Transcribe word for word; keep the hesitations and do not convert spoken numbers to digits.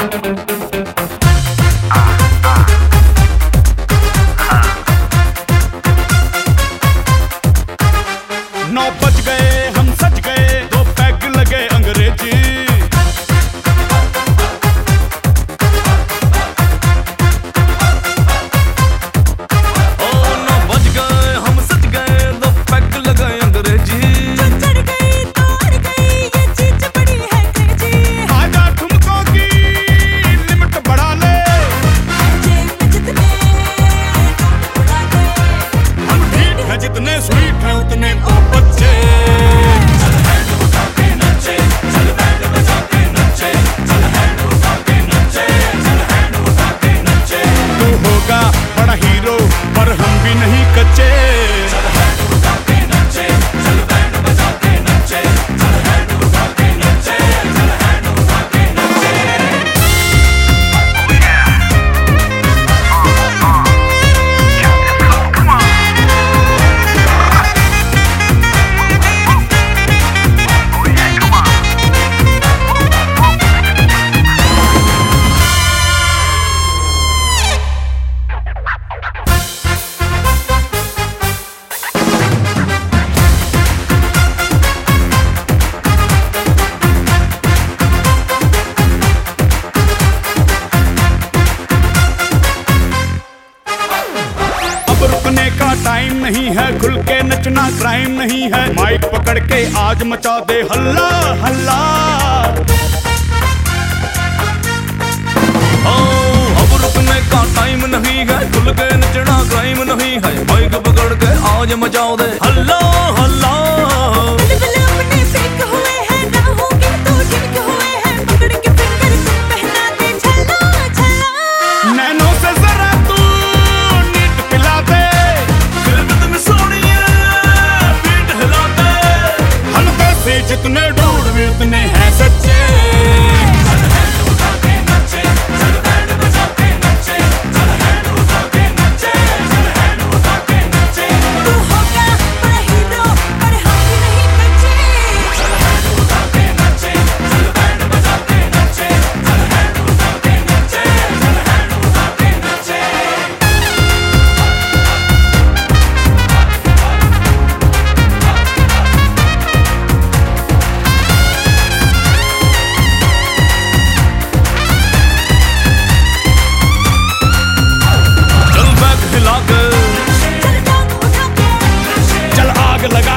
नौ बज गए हम सज गए, दो पैग लगे अंग्रेजी। ओ नौ बज गए हम सज गए, दो पैग लगे अंग्रेजी। जो चढ़ गई तो अड़ गई, ये चीज बड़ी है क्रेजी। आजा ठुमकों की लिमिट बढ़ा ले, जेब में जितने नोट उड़ा दे। हम ठीक है जितने स्वीट है उतने ओ बच्चे। चल हैंड उठा के नचे, चल बैंड बजा के नचे, चल हैंड उठा के नचे, चल हैंड उठा के नचे। तू होगा बड़ा हीरो पर हम भी नहीं कच्चे। चल हैंड उठा के नचे, चल बैंड बजा के नचे, चल हैंड उठा के नचे, चल हैंड उठा के नचे। रुकने का टाइम नहीं है, खुल के नचना क्राइम नहीं है। माइक पकड़ के आज मचा दे हल्ला हल्ला। ओ, अब रुकने का टाइम नहीं है, खुल के नचना क्राइम नहीं है। माइक पकड़ के आज मचा दे हल्ला हल्ला। बुलबुल अपने फेंक हुए हैं, ना होंगे तो जिनके हुए हैं। पकड़ के फिंगर तुम पहना दे छल्ला छल्ला। नैनो से जरा तू नीट पिला दे, दिल में तुम सोनिए पीठ हिला दे। हम पैसे जितने ढूंढ भी उतने हैं सच्चे। चल हैंड उठा के नचे, चल बैंड बजा के नचे, चल हैंड उठा के नचे, चल हैंड उठा के नचे। तू होगा बड़ा हीरो पर हम भी नहीं कच्चे। चल हैंड उठा के नचे, चल बैंड बजा के नचे, चल हैंड उठा के नचे, चल हैंड उठा के नचे। चल बैग हिला के, चल टांग उठा के, चल आग लगा